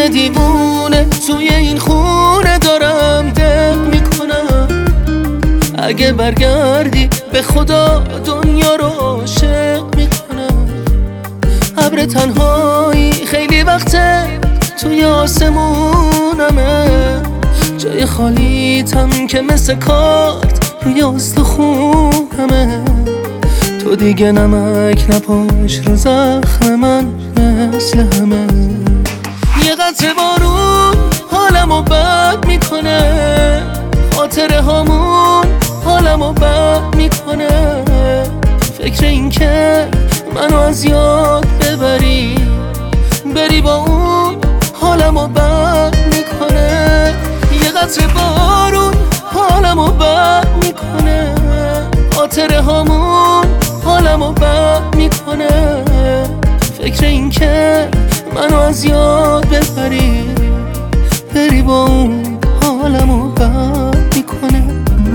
مثل دیوونه توی این خونه دارم دق میکنم. اگه برگردی به خدا دنیا رو عاشق میکنم. ابر تنهایی خیلی وقته توی آسمونمه، جای خالیتم که مثل کارت روی استخونمه. تو دیگه نمک نپاش رو زخم من مثل همه. یه قطره بارون حالمو بد میکنه، خاطره هامون حالمو بد میکنه. فکر این که منو از یاد ببری، بری با اون حالمو بد میکنه. یه قطره بارون حالمو بد میکنه، خاطره هامون حالمو بد میکنه. فکر این که منو از یاد ببری، بری با اون حالمو بد میکنه.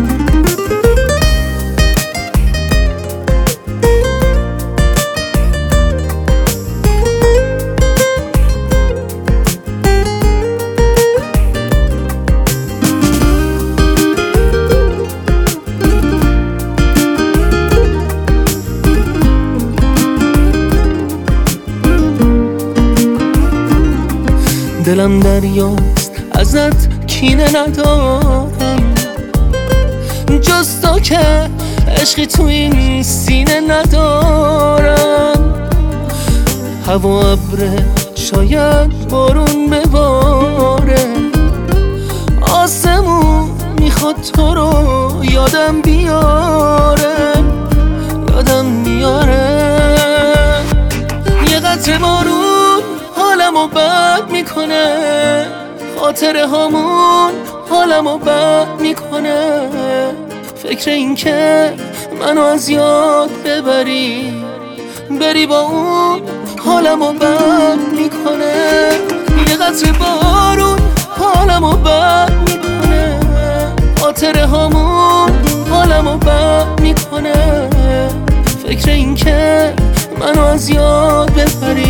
دلم دریاست ازت کینه ندارم، جز تو که عشقی تو این سینه ندارم. هوا ابره شاید بارون بباره، آسمون میخواد تو رو یادم بیاره، یادم میاره. یه قطره بارون حالمو بد میکنه، خاطره هامون حالمو بد میکنه. فکر این که منو از یاد ببری، بری با اون حالمو بد میکنه. یه قطره بارون حالمو بد میکنه، خاطره هامون حالمو بد میکنه. فکر این که منو از یاد ببری،